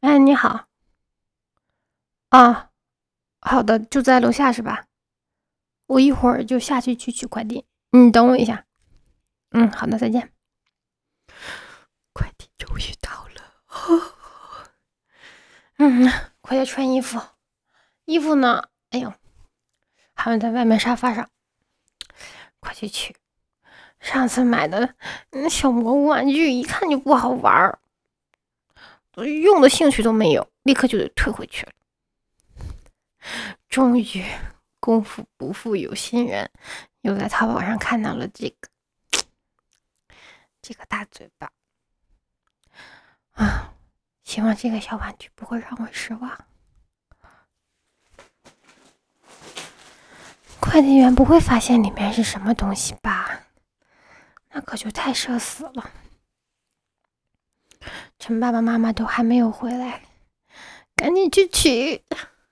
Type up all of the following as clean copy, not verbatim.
哎，你好。啊，好的，就在楼下是吧？我一会儿就下去取快递，你等我一下。好的，再见。快递终于到了。快点穿衣服。衣服呢？哎呦，还有在外面沙发上，快去取。上次买的小蘑菇玩具一看就不好玩，用的兴趣都没有，立刻就得退回去了。终于，功夫不负有心人，又在淘宝上看到了这个大嘴巴啊！希望这个小玩具不会让我失望。快递员不会发现里面是什么东西吧？那可就太社死了。趁爸爸妈妈都还没有回来，赶紧去取。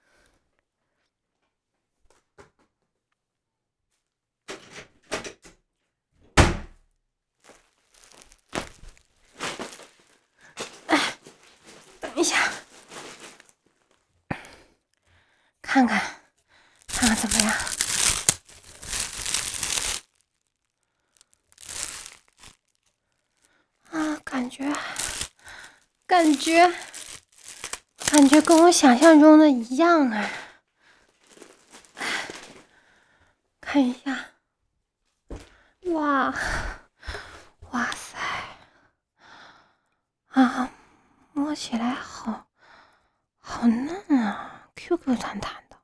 等一下，看看怎么样？啊，感觉跟我想象中的一样啊！看一下，哇塞，啊，摸起来好嫩啊，Q 弹弹的。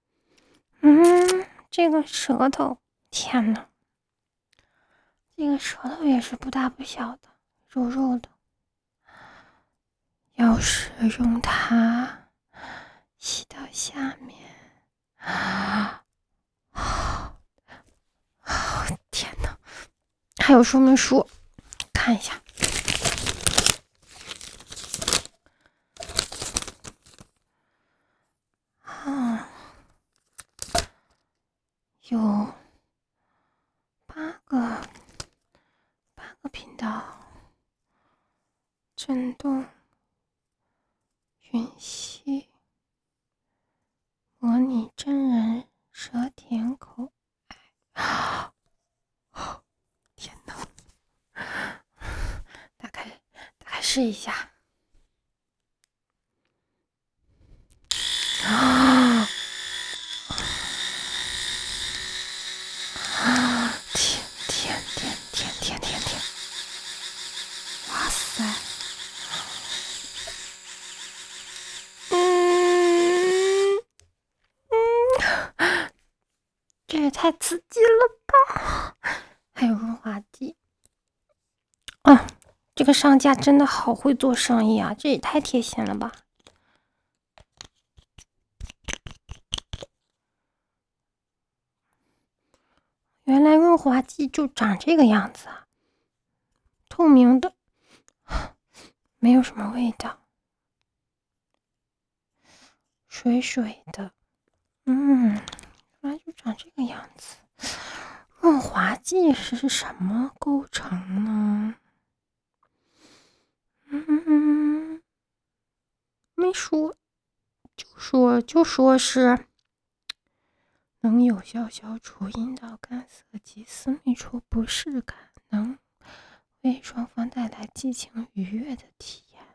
这个舌头，天哪，这个舌头也是不大不小的，肉肉的。要是用它吸到下面，天哪！还有说明书，看一下。有8个频道，震动、吮吸、模拟真人舌舔口爱。天哪！打开试一下。天！哇塞！这也太刺激了吧！还有润滑剂啊！这个商家真的好会做生意啊，这也太贴心了吧！原来润滑剂就长这个样子啊，透明的，没有什么味道，水水的。原来就长这个样子。润滑剂是什么构成呢？没说，就说是能有效消除阴道干涩及私密处不适感，能为双方带来激情愉悦的体验。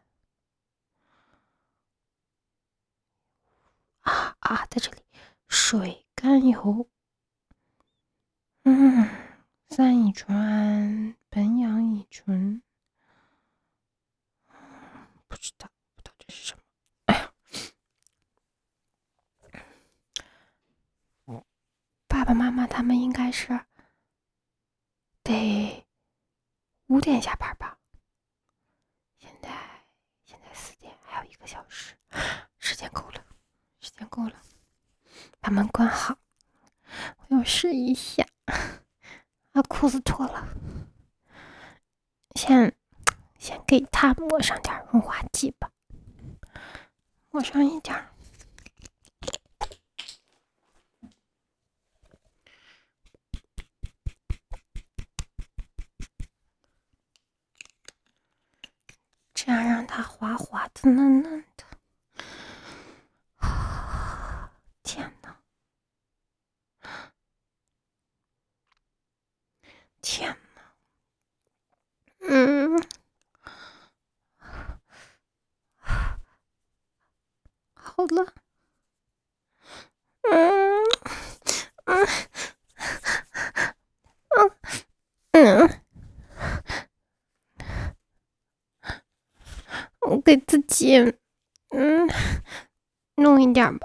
在这里，水甘油，3乙醇胺、苯氧乙醇，不知道这是什么。爸爸妈妈他们应该是得5点下班吧？现在4点，还有1个小时，时间够了。把门关好，我要试一下。把裤子脱了，先给他抹上点润滑剂吧，抹上一点。这样让它滑滑的、嫩嫩的。 好了。嗯嗯嗯嗯，我给自己弄一点吧。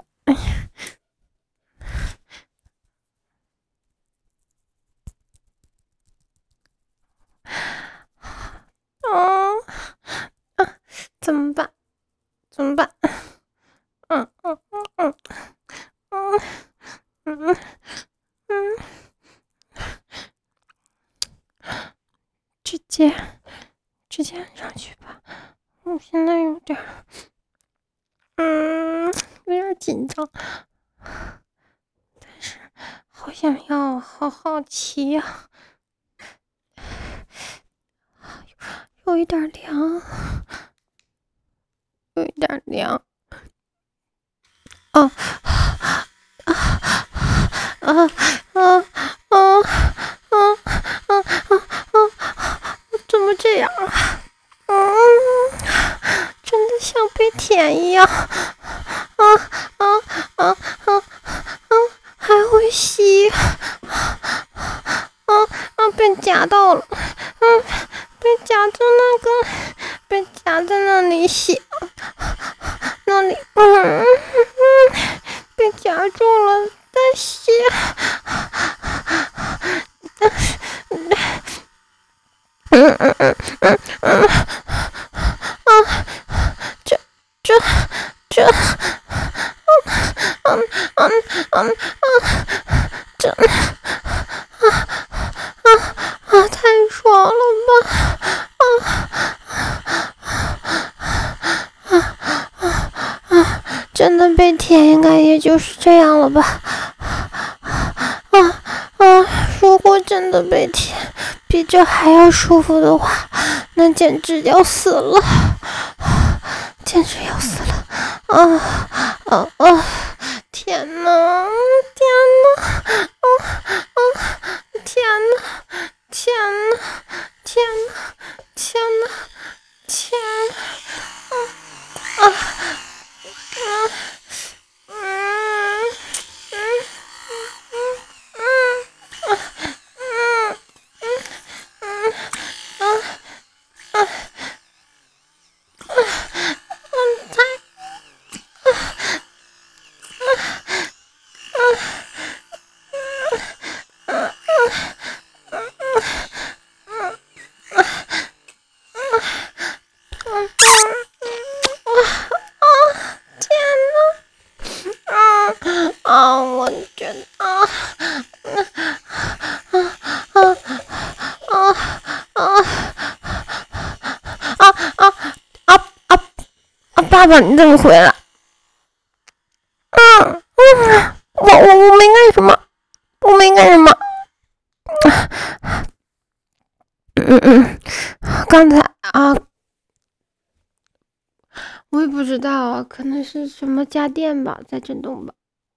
嗯啊，怎么办？怎么办？嗯嗯嗯嗯嗯嗯嗯，直接按上去吧。我现在有点紧张，但是好想要，好好奇呀，有一点凉，有一点凉。哦啊啊啊啊啊啊啊！怎么这样啊？真的像被舔一样。啊啊啊啊啊！还会吸。被夹到了。被夹在那个，被夹在那里吸，那里，被夹住了，在吸。这这这，这，太爽了吧！真的被舔，应该也就是这样了吧？如果真的被舔，比这还要舒服的话，那简直要死了，简直要死了！天哪，天哪，天哪，天哪，天哪，天哪，天哪，我觉得爸爸，你怎么回来？我没干什么，我没干什么。刚才我也不知道啊，可能是什么家电吧，在震动吧。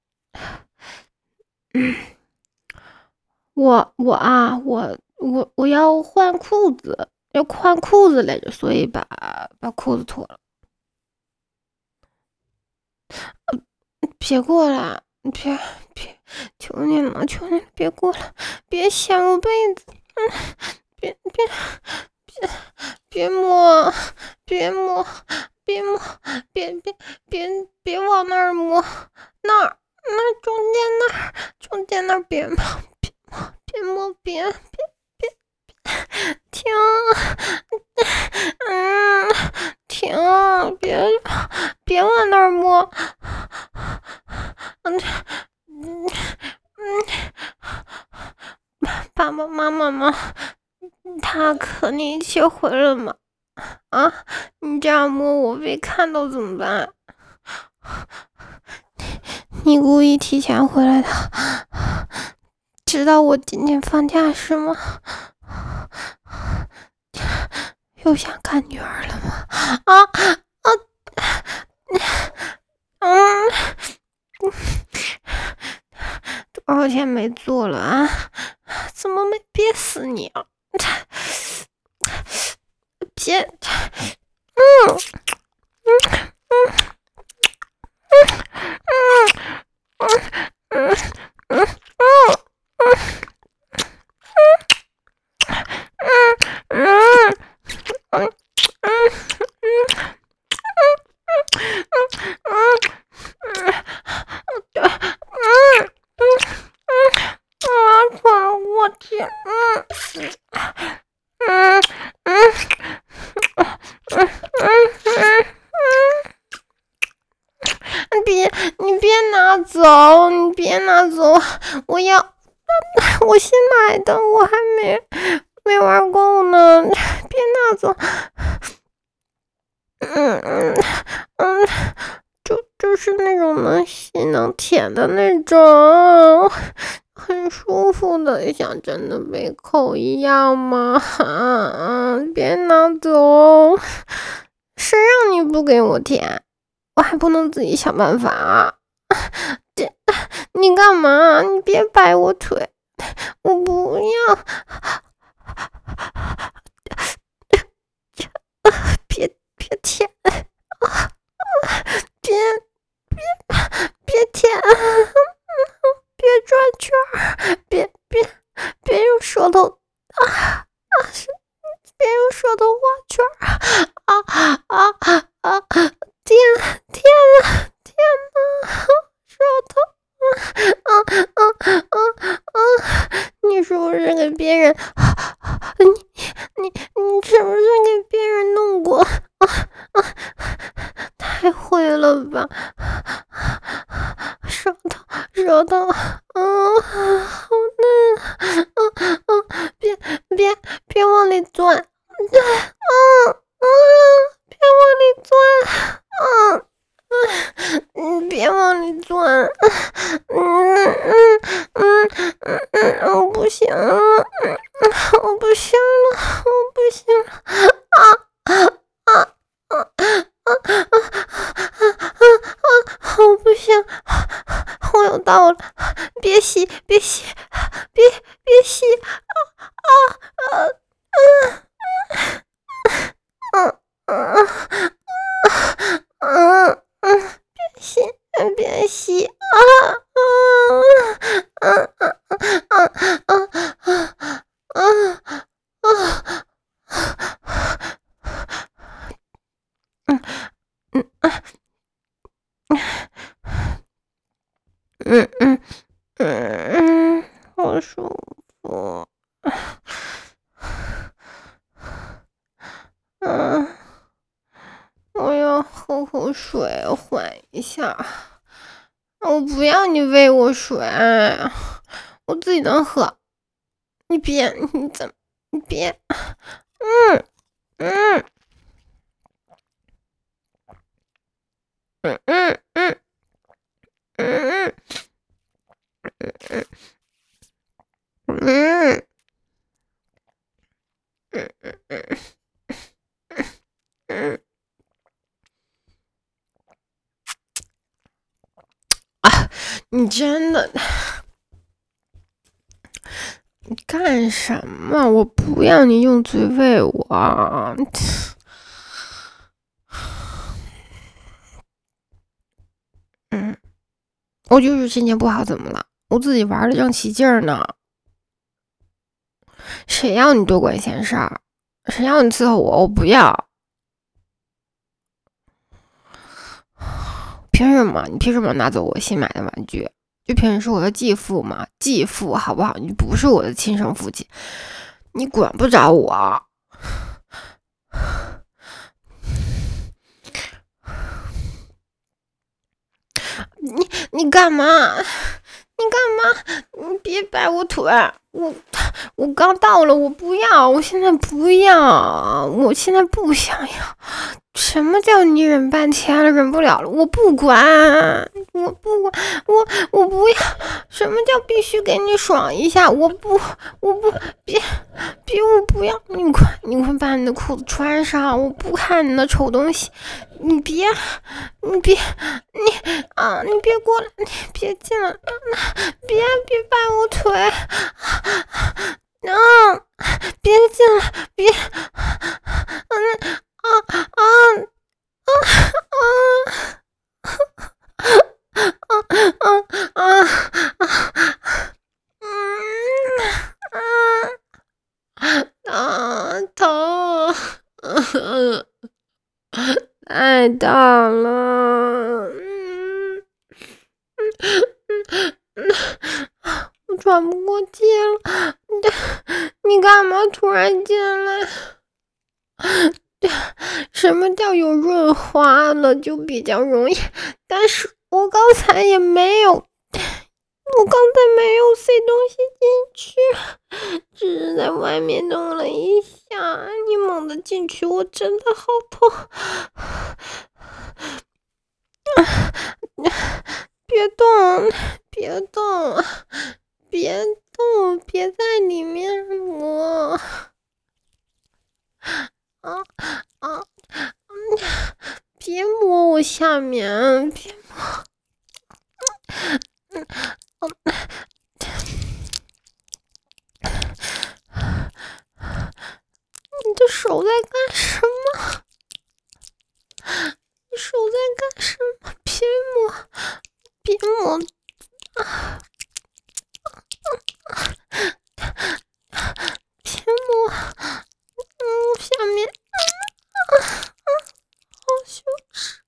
我要换裤子，要换裤子来着，所以把裤子脱了。别过来，别，求你了，求你别过来，别掀我被子，别摸，别往那儿摸，那中间那儿别摸，停，停，别往那儿摸，爸爸妈妈吗？他和你一起回来吗？你这样摸我被看到怎么办？你故意提前回来的，知道我今天放假是吗？又想看女儿了吗？多少天没做了啊？怎么没憋死你啊？别， 你别拿走，你别拿走，我新买的，我还没玩够呢，别拿走。就是那种能吸能舔的那种，很舒服的，像真的被口一样吗？别拿走，谁让你不给我舔？我还不能自己想办法啊！你干嘛？你别掰我腿，我不要！别舔！别舔！别转圈！别用舌头别用舌头画圈！天哪！舌头！你是不是给别人？你是不是给别人弄过？太会了吧！舌头，好嫩！别往里钻！别往里钻！别往里钻！我不行了！我不行了！我不行，我有到了！别吸！别吸！别吸！好舒服。我要喝口水缓一下。我不要你喂我水，我自己能喝。你别！你真的，你干什么？我不要你用嘴喂我。我就是心情不好，怎么了？我自己玩的正起劲儿呢。谁要你多管闲事儿？谁要你伺候我？我不要。凭什么？你凭什么拿走我新买的玩具？就凭你是我的继父嘛？继父好不好？你不是我的亲生父亲，你管不着我。你干嘛？你别掰我腿！我刚到了，我不要，我现在不要，我现在不想要。什么叫你忍半天了，忍不了了？我不管，我不要。什么叫必须给你爽一下？我不，别，我不要。你快把你的裤子穿上，我不看你的丑东西。你别过来，你别进来，别掰我腿，别进来，别，疼，太大了，我喘不过气了。你干嘛突然进来？什么叫有润滑了就比较容易？但是我刚才也没有，我刚才没有塞东西进去，只是在外面弄了一下。你猛地进去，我真的好痛。别动，别动，别动，别在里面摸。别摸我下面，别摸。你的手在干什么？你手在干什么？别摸，别摸。别摸。下面。好羞耻。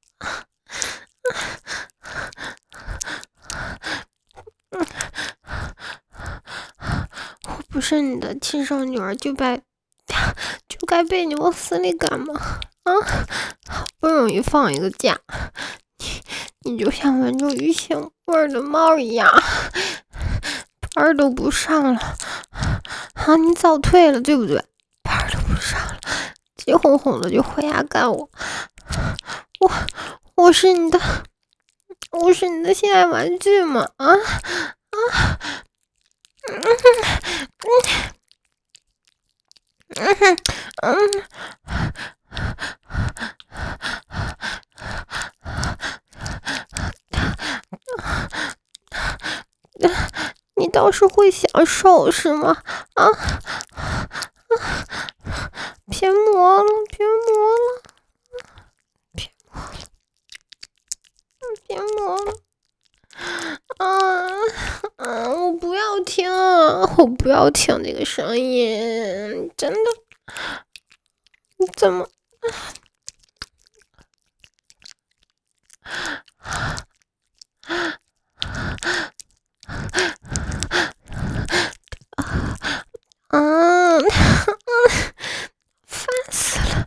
我不是你的亲生女儿，就该被你往死里干吗？好不容易放一个假，你就像闻着鱼腥味的猫一样，班都不上了。你早退了对不对？班都不上了，急哄哄的就回家干我。我是你的心爱玩具吗？你倒是会享受是吗？别摸了，别摸了，别摸了，别摸了。我不要听，我不要听这个声音，真的。你怎么？烦死了！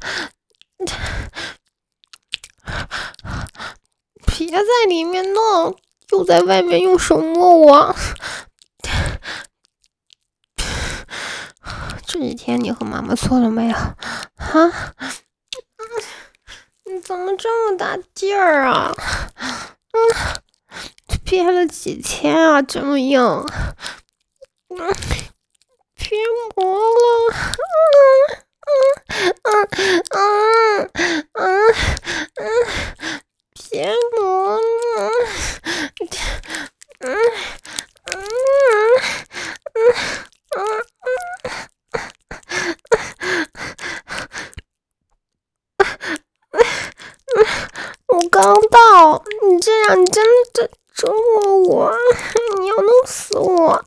别在里面弄，又在外面用手摸我。这几天你和妈妈错了没有？你怎么这么大劲儿啊？憋了几天啊，这么硬。别磨了。别磨了。我刚到，你这样你真的折磨我，你要弄死我。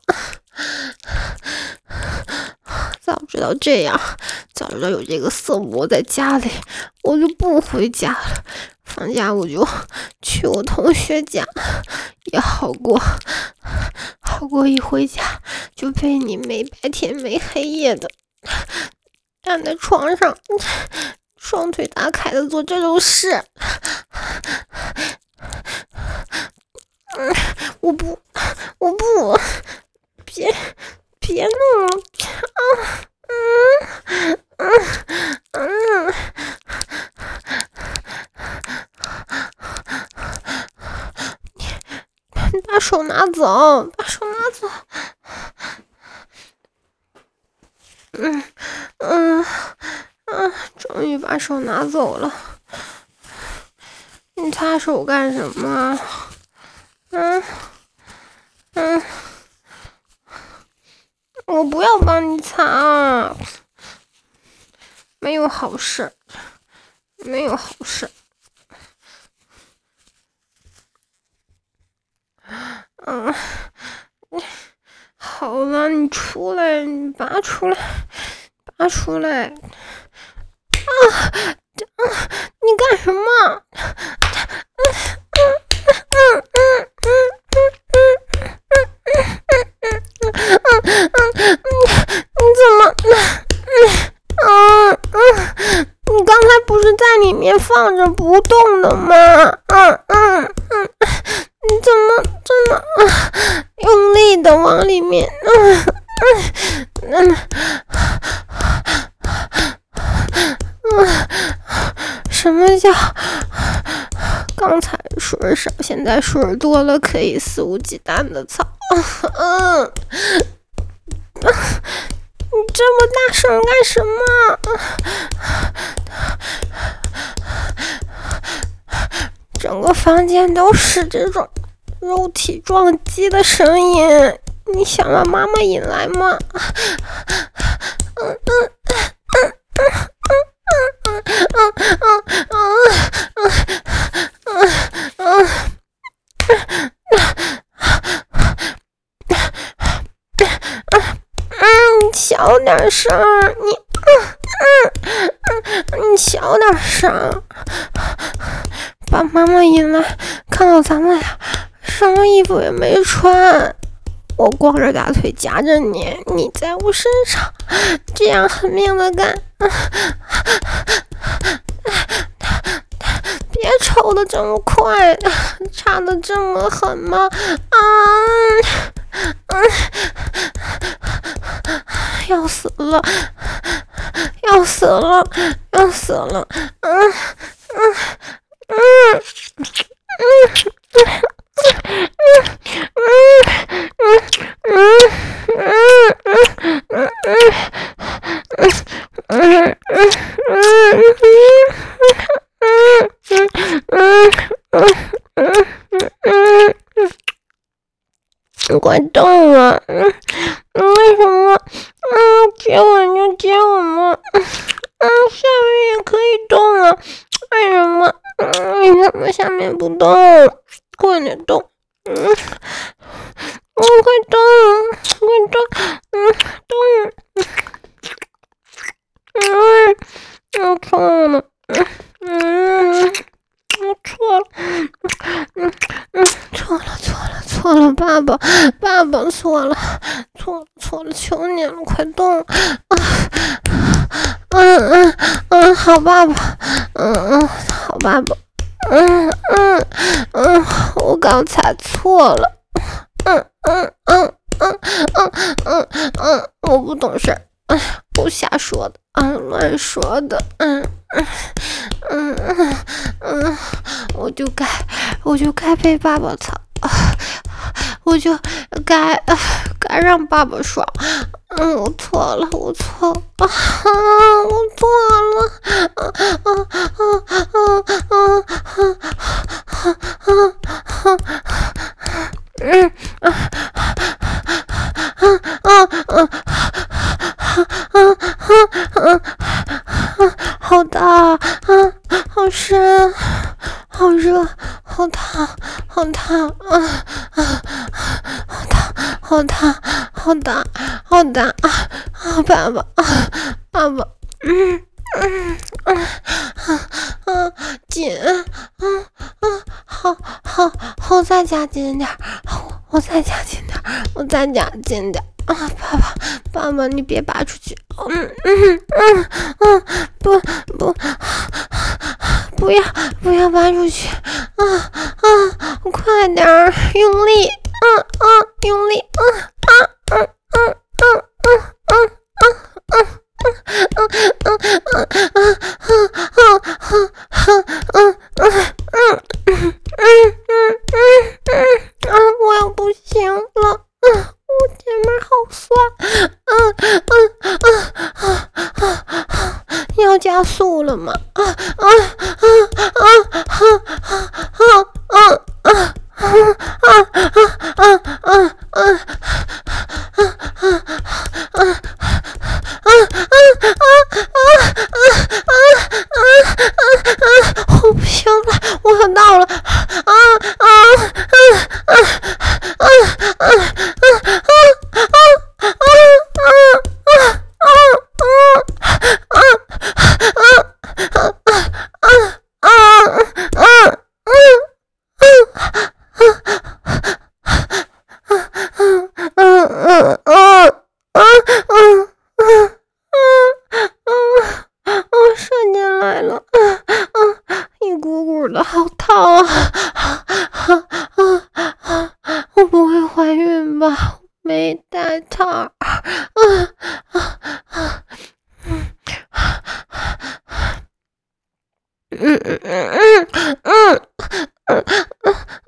早知道这样，早知道有这个色魔在家里，我就不回家了。放假我就去我同学家，也好过一回家就被你没白天没黑夜的站在床上，双腿打开的做这种事。我不，别弄了。你把手拿走，把手拿走。终于把手拿走了。你擦手干什么？我不要帮你擦，没有好事，没有好事。好了，你出来，你拔出来，拔出来。你干什么？你怎么？你刚才不是在里面放着不动的吗？ 觉。刚才水少，现在水多了，可以肆无忌惮的操。你这么大声干什么？整个房间都是这种肉体撞击的声音，你想把妈妈引来吗？小点声，你小点声，把妈妈引来，看到咱们俩什么衣服也没穿，我光着大腿夹着你，你在我身上这样狠命的干，别抽的这么快，插的这么狠吗？要死了，要死了，要死了！快动了！为什么？接吻就接吻嘛！下面也可以动啊！为什么？为什么下面不动？快点动！快动！快动！我错了！我错了！错了，爸爸错了，求你了，快动！好爸爸，好爸爸，我刚才错了，我不懂事，我瞎说的，乱说的，我就该被爸爸操，我就该让爸爸爽，我错了，我错了，好大，好深，好热，好烫，好烫，好烫，好大，爸爸，紧，好，再加紧点，我再加紧点，爸爸，你别拔出去，不要拔出去，快点儿，用力，用力，我要不行了，我前面好酸，要加速了吗？我不行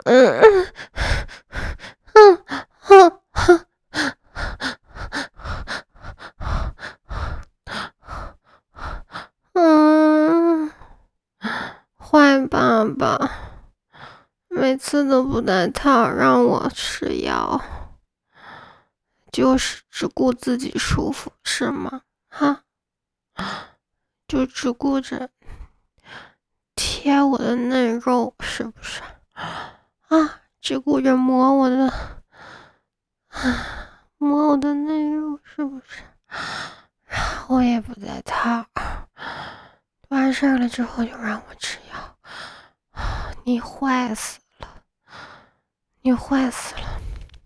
坏爸爸，每次都不带套让我吃药，就是只顾自己舒服，是吗？哈，就只顾着贴我的嫩肉，是不是？啊，只顾着磨我的嫩肉，是不是？我也不带套，完事了之后就让我吃药。你坏死了，你坏死了！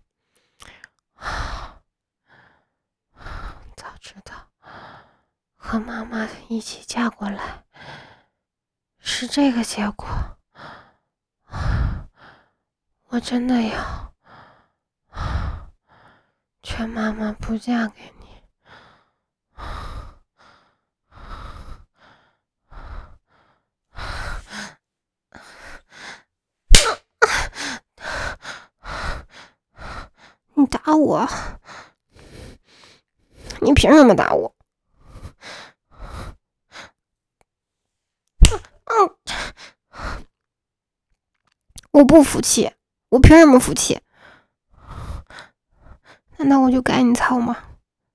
早知道和妈妈一起嫁过来是这个结果，我真的要劝妈妈不嫁给你。你打我！你凭什么打我？我不服气，我凭什么服气？难道我就该你操吗？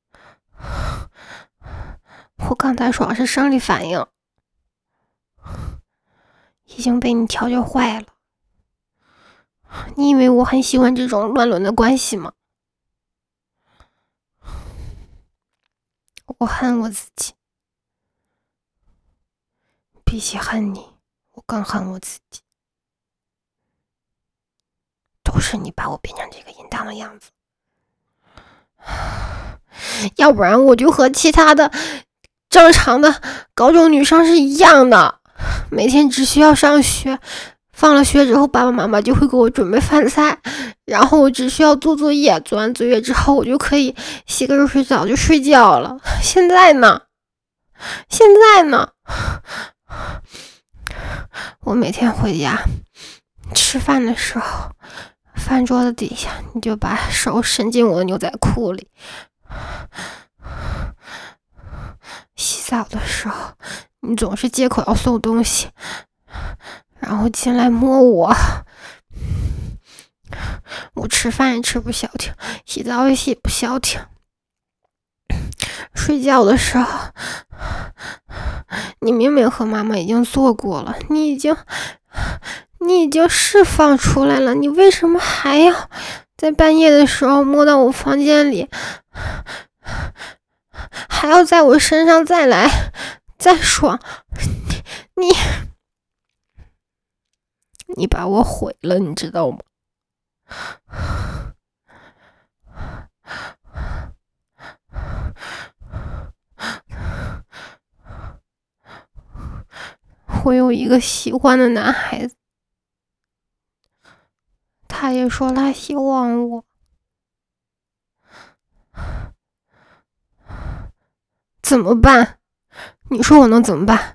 我刚才说的是生理反应，已经被你调教坏了。你以为我很喜欢这种乱伦的关系吗？我恨我自己，比起恨你，我更恨我自己。都是你把我变成这个淫荡的样子，要不然我就和其他的正常的高中女生是一样的，每天只需要上学，放了学之后爸爸妈妈就会给我准备饭菜，然后我只需要做作业，做完作业之后我就可以洗个热水澡就睡觉了。现在呢，我每天回家吃饭的时候，饭桌子底下你就把手伸进我的牛仔裤里，洗澡的时候你总是借口要送东西，然后进来摸我。我吃饭也吃不消停，洗澡也洗不消停，睡觉的时候你明明和妈妈已经做过了，你已经释放出来了，你为什么还要在半夜的时候摸到我房间里，还要在我身上再爽？你把我毁了，你知道吗？我有一个喜欢的男孩子，他也说他希望我。怎么办？你说我能怎么办？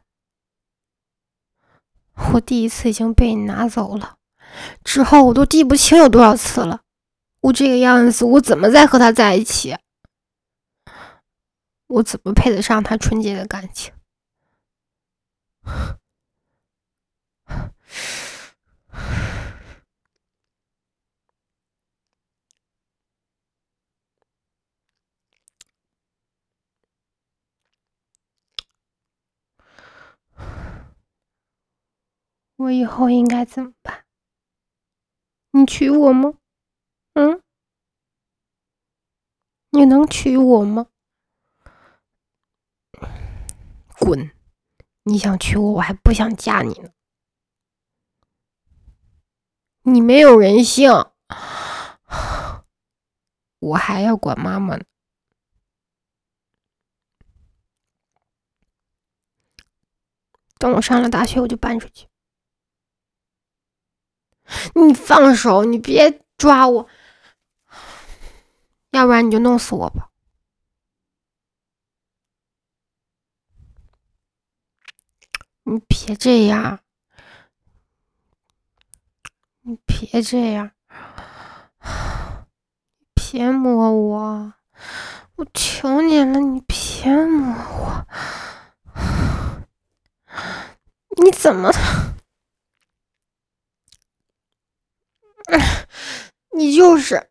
我第一次已经被你拿走了，之后我都记不清有多少次了。我这个样子，我怎么再和他在一起？我怎么配得上他纯洁的感情？我以后应该怎么办？你娶我吗？你能娶我吗？滚！你想娶我，我还不想嫁你呢。你没有人性，我还要管妈妈呢。等我上了大学，我就搬出去。你放手，你别抓我，要不然你就弄死我吧。你别这样， 你别这样，别摸我，我求你了，你别摸我。你怎么？你就是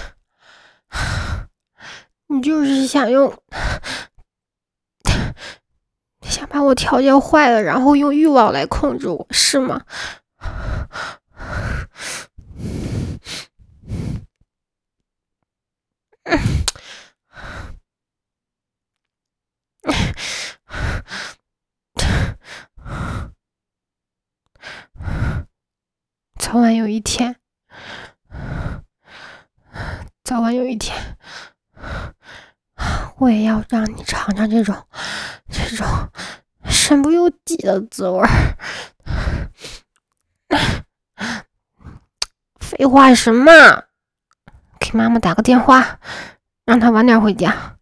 想把我调教坏了，然后用欲望来控制我，是吗？早晚有一天，我也要让你尝尝这种身不由己的滋味。废话什么？给妈妈打个电话，让她晚点回家。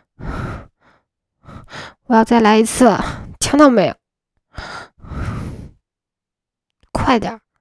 我要再来一次，听到没有？快点。